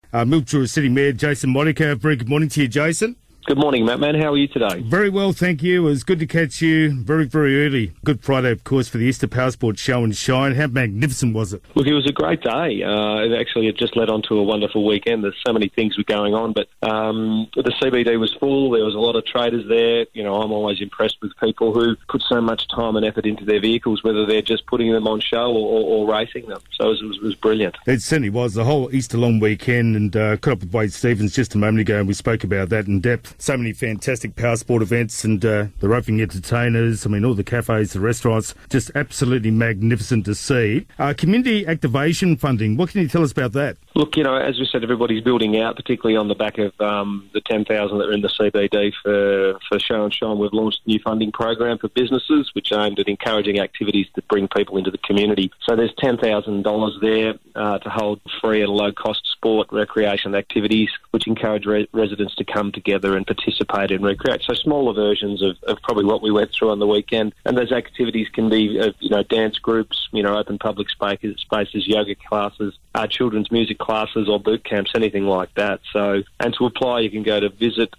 Mildura City Mayor Jason Monica. Very good morning to you, Jason. Good morning, Matt, man. How are you today? Very well, thank you. It was good to catch you very, very early. Good Friday, of course, for the Easter Powersport Show and Shine. How magnificent was it? Look, it was a great day. It just led on to a wonderful weekend. There's so many things were going on, but the CBD was full. There was a lot of traders there. You know, I'm always impressed with people who put so much time and effort into their vehicles, whether they're just putting them on show or racing them. So it was brilliant. It certainly was. The whole Easter long weekend, and caught up with Wade Stevens just a moment ago, and we spoke about that in depth. So many fantastic powersport events and the roving entertainers, I mean, all the cafes, the restaurants, just absolutely magnificent to see. Community activation funding, what can you tell us about that? Look, you know, as we said, everybody's building out, particularly on the back of the 10,000 that are in the CBD for Show and Shine. We've launched a new funding program for businesses, which are aimed at encouraging activities that bring people into the community. So there's $10,000 there to hold free and low-cost sport, recreation activities, which encourage residents to come together and participate and recreate. So smaller versions of probably what we went through on the weekend. And those activities can be, dance groups, open public spaces, yoga classes, children's music classes or boot camps, anything like that. So, and to apply, you can go to visit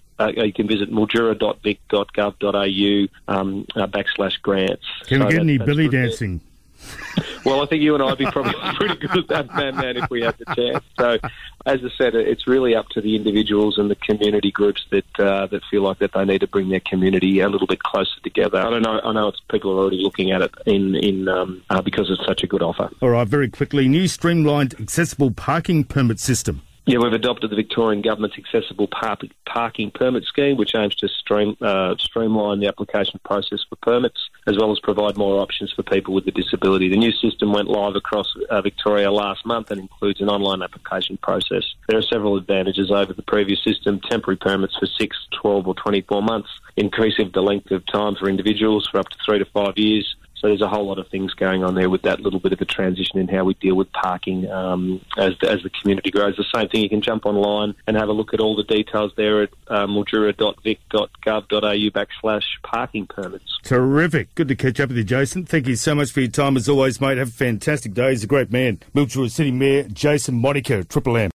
mildura.vic.gov.au /grants. Can we get any belly dancing? Well, I think you and I would be probably pretty good at that, man, if we had the chance. So, as I said, it's really up to the individuals and the community groups that feel like that they need to bring their community a little bit closer together. I know people are already looking at it because it's such a good offer. All right, very quickly, new streamlined accessible parking permit system. Yeah, we've adopted the Victorian Government's Accessible Parking Permit Scheme, which aims to streamline the application process for permits, as well as provide more options for people with a disability. The new system went live across Victoria last month and includes an online application process. There are several advantages over the previous system: temporary permits for 6, 12 or 24 months, increase of the length of time for individuals for up to 3 to 5 years. So there's a whole lot of things going on there with that little bit of a transition in how we deal with parking as the community grows. The same thing, you can jump online and have a look at all the details there at mildura.vic.gov.au /parking permits. Terrific. Good to catch up with you, Jason. Thank you so much for your time as always, mate. Have a fantastic day. He's a great man. Mildura City Mayor Jason Monica, Triple M.